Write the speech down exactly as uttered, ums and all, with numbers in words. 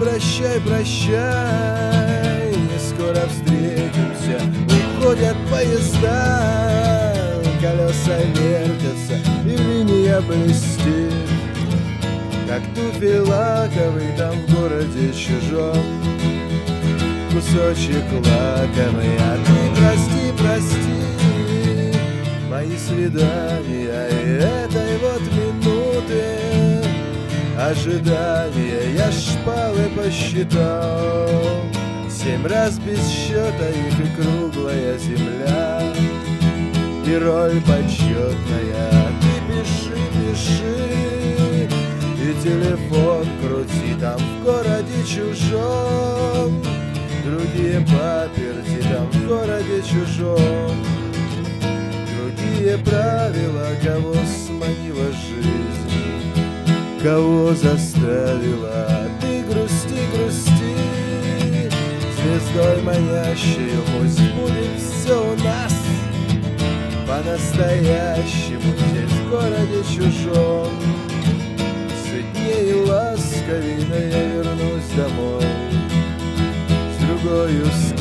прощай, прощай, не скоро встретимся. Уходят поезда, колеса вертятся, и линия блестит, как туфель лаковый там в городе чужом. Кусочек лакомый, а ты прости, прости мои свидания и этой вот минуты ожидания. Я шпалы посчитал, семь раз без счета их, и круглая земля, и роль почетная. Ты пиши, пиши, и телефон крути там в городе чужом. Другие паперти там в городе чужом. Другие правила, кого сманила жизнь, кого заставила. Ты грусти, грусти, звездой манящей, пусть будет все у нас по-настоящему здесь в городе чужом. Сытнее и ласковей, но я вернусь домой с другою